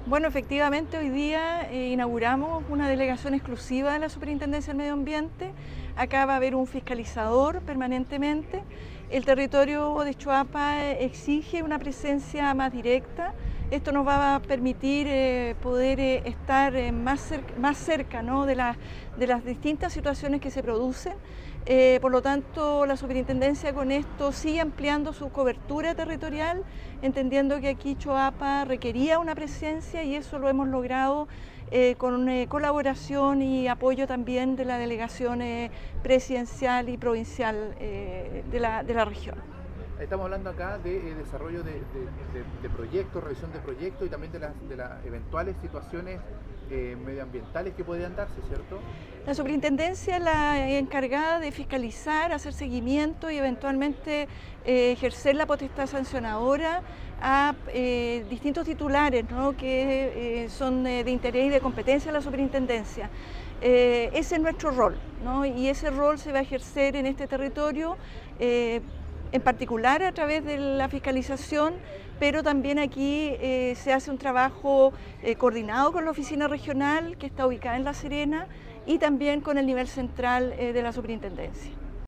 Bueno, efectivamente hoy día inauguramos una delegación exclusiva de la Superintendencia del Medio Ambiente. Acá va a haber un fiscalizador permanentemente. El territorio de Choapa exige una presencia más directa. Esto nos va a permitir poder estar más cerca, ¿no?, de las distintas situaciones que se producen. Por lo tanto, la Superintendencia con esto sigue ampliando su cobertura territorial, entendiendo que aquí Choapa requería una presencia y eso lo hemos logrado con colaboración y apoyo también de la delegación presidencial y provincial de la región. Estamos hablando acá de desarrollo de proyectos, revisión de proyectos y también de las eventuales situaciones medioambientales que podrían darse, ¿cierto? La superintendencia es la encargada de fiscalizar, hacer seguimiento y eventualmente ejercer la potestad sancionadora a distintos titulares, ¿no?, que son de interés y de competencia de la superintendencia. Ese es nuestro rol, ¿no?, y ese rol se va a ejercer en este territorio en particular a través de la fiscalización, pero también aquí se hace un trabajo coordinado con la oficina regional que está ubicada en La Serena y también con el nivel central de la superintendencia.